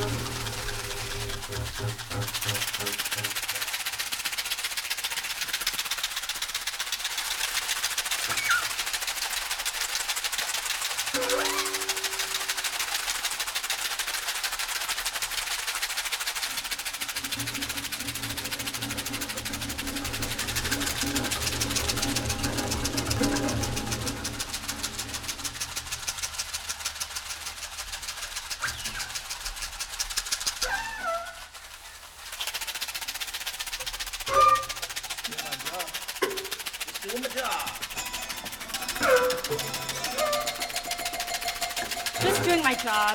Doing my job. Just doing my job.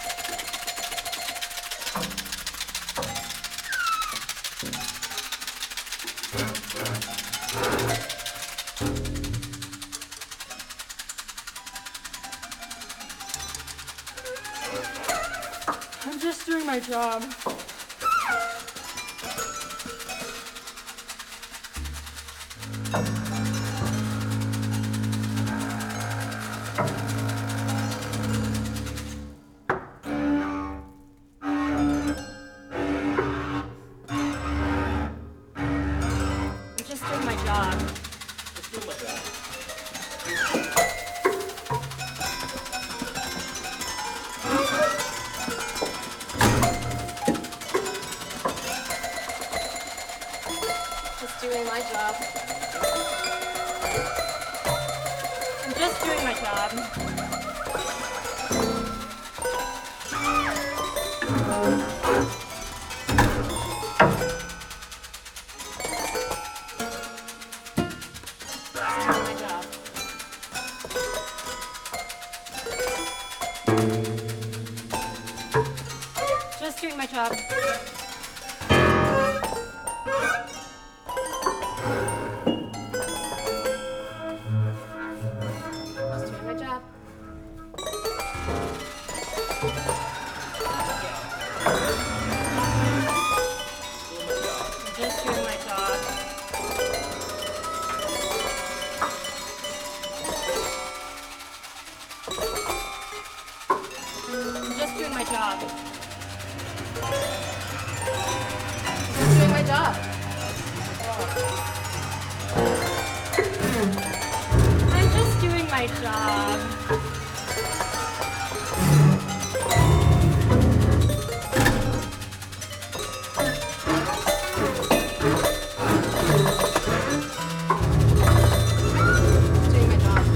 I'm just doing my job. I'm just doing my job. Just doing my job. Just doing my job. I'm just doing my job. Just doing my job. Just doing my job. Just doing my job. Just doing my job. I'm just doing my job. Just doing my job. I'm just doing my job. Doing my job.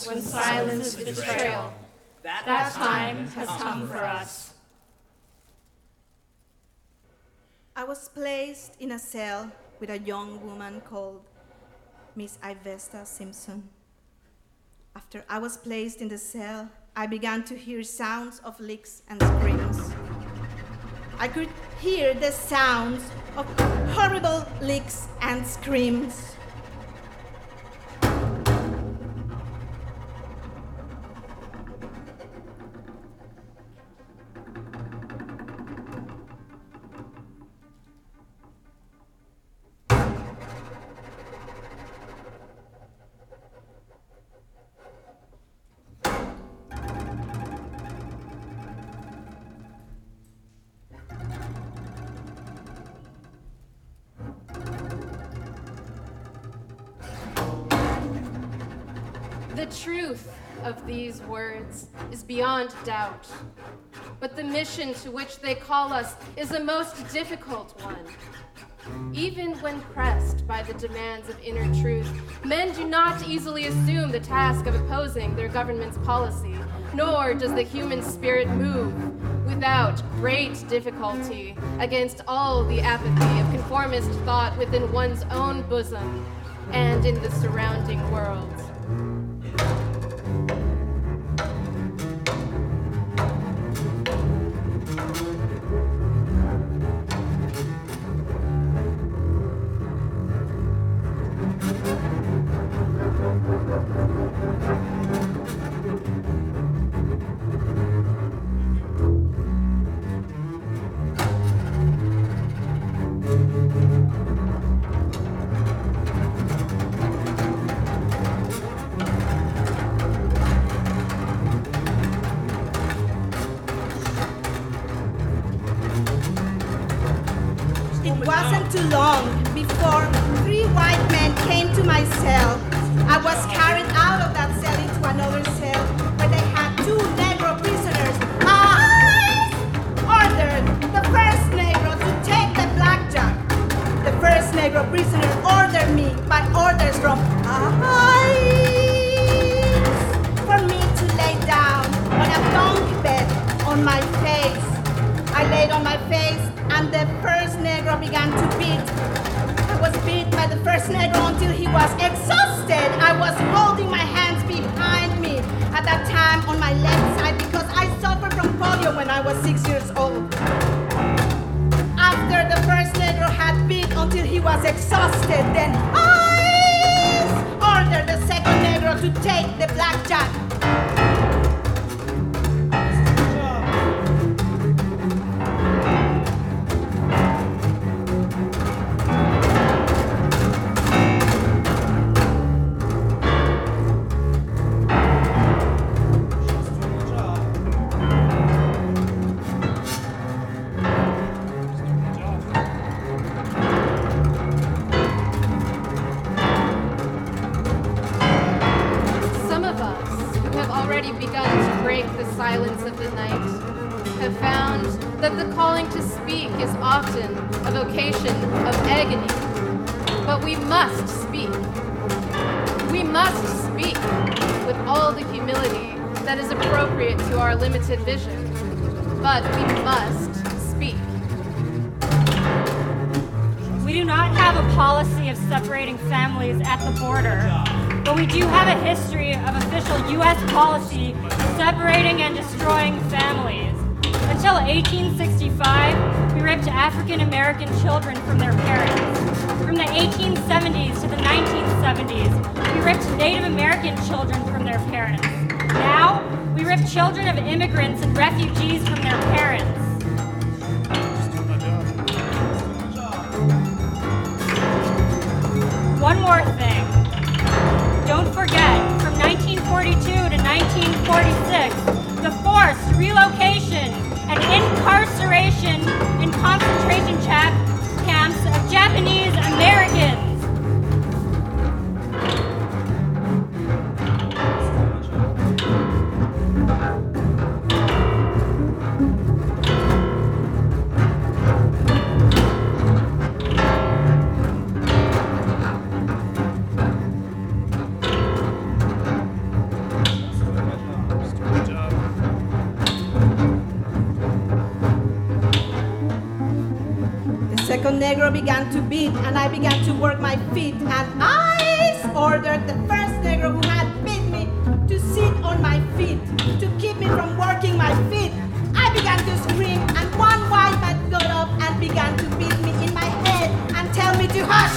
when silence is betrayal. That time has come for us. I was placed in a cell with a young woman called Miss Ivesta Simpson. After I was placed in the cell, I began to hear sounds of licks and screams. I could hear the sounds of horrible licks and screams. The truth of these words is beyond doubt, but the mission to which they call us is a most difficult one. Even when pressed by the demands of inner truth, men do not easily assume the task of opposing their government's policy, nor does the human spirit move without great difficulty against all the apathy of conformist thought within one's own bosom and in the surrounding world. It wasn't too long before 3 white men came to my cell. I was carried out of that cell into another cell where they had 2 Negro prisoners. I ordered the first Negro to take the blackjack. The first Negro prisoner ordered me by orders from ICE for me to lay down on a bunk bed on my face. I laid on my face and the first Negro began to beat. I was beat by the first Negro until he was exhausted. I was holding my hands behind me at that time on my left side because I suffered from polio when I was 6 years old. After the first Negro had beat until he was exhausted, then I ordered the second Negro to take the blackjack. Silence of the night, have found that the calling to speak is often a vocation of agony. But we must speak. We must speak with all the humility that is appropriate to our limited vision. But we must speak. We do not have a policy of separating families at the border, but we do have a history of official U.S. policy of separating and destroying families. Until 1865, we ripped African American children from their parents. From the 1870s to the 1970s, we ripped Native American children from their parents. Now, we rip children of immigrants and refugees from their parents. One more thing. Don't forget, from 1942 to 1946, the forced relocation and incarceration in concentration camps of Japanese Americans. second Negro began to beat, and I began to work my feet, and I ordered the first Negro who had beat me to sit on my feet, to keep me from working my feet. I began to scream, and one white man got up and began to beat me in my head and tell me to hush.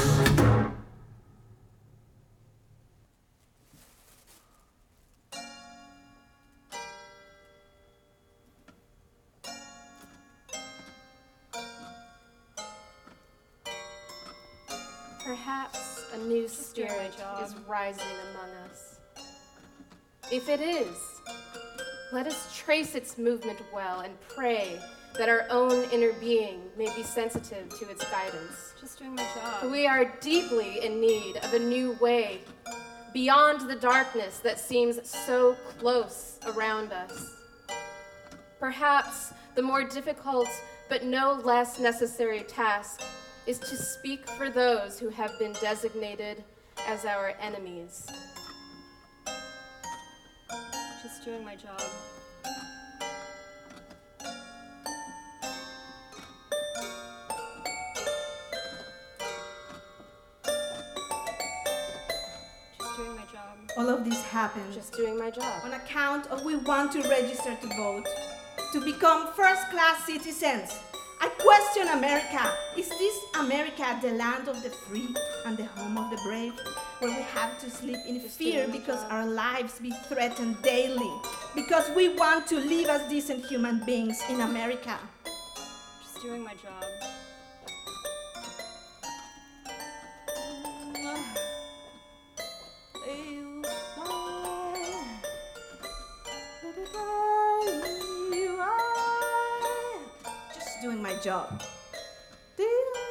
Perhaps a new spirit is rising among us. If it is, let us trace its movement well and pray that our own inner being may be sensitive to its guidance. Just doing my job. For we are deeply in need of a new way, beyond the darkness that seems so close around us. Perhaps the more difficult but no less necessary task is to speak for those who have been designated as our enemies. Just doing my job. Just doing my job. All of this happened Just doing my job. on account of we want to register to vote, to become first-class citizens. I question America. Is this America the land of the free and the home of the brave, where we have to sleep in fear because our lives be threatened daily, because we want to live as decent human beings in America? Just doing my job. Just doing my job. The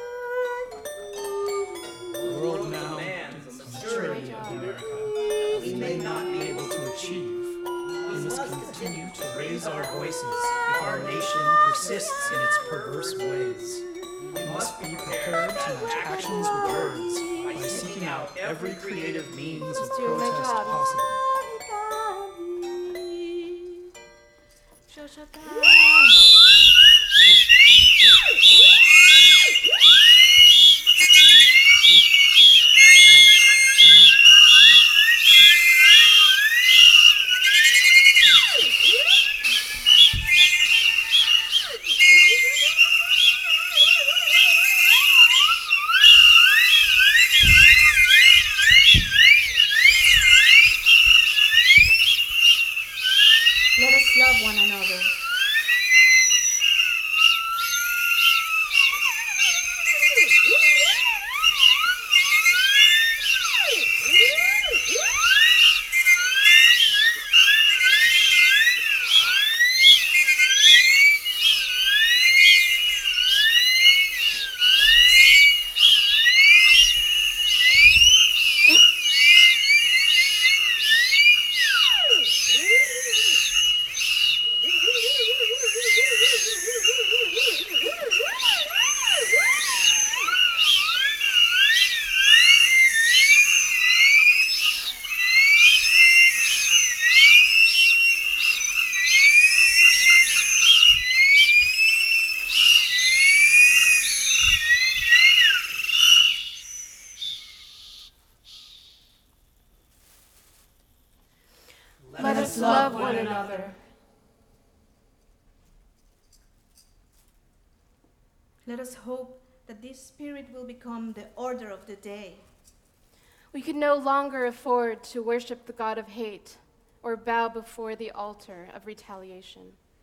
world now demands a demands majority majority of of America. America. We may not be able to achieve. We must continue to raise our voices if our nation persists in its perverse ways. We must be prepared to match actions with words by seeking out every creative means of doing my protest job. possible. Let us love one another. Let us love one another. Let us hope that this spirit will become the order of the day. We can no longer afford to worship the God of hate or bow before the altar of retaliation.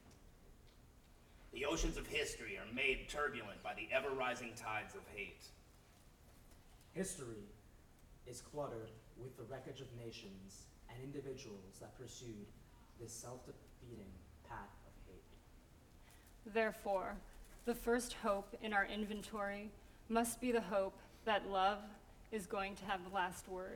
The oceans of history are made turbulent by the ever-rising tides of hate. History is cluttered with the wreckage of nations and individuals that pursued this self-defeating path of hate. Therefore, the first hope in our inventory must be the hope that love is going to have the last word.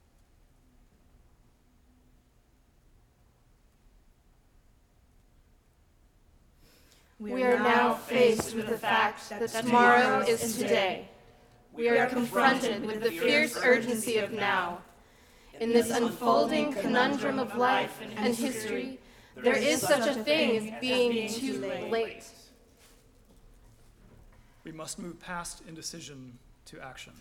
We are now faced with the fact that tomorrow is today. We are confronted with the fierce urgency of now. In this unfolding conundrum of life and history, there is such a thing as being too late. We must move past indecision to action.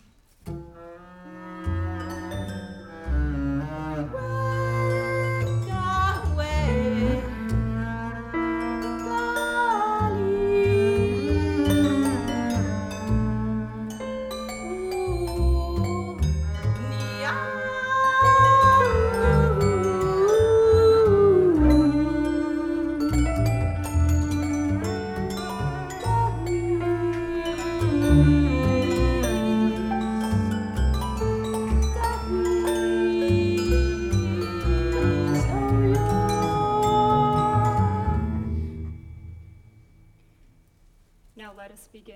Now let us begin.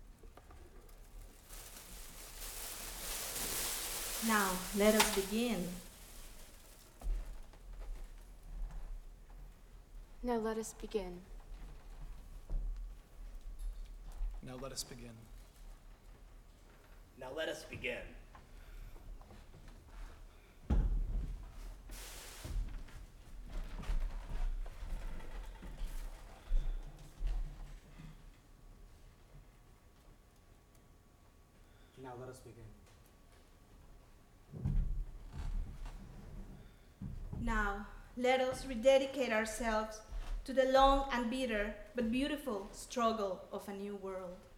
Now, let us begin. Now let us begin. Now let us begin. Now let us begin. Now let us begin. Now, let us rededicate ourselves to the long and bitter but beautiful struggle of a new world.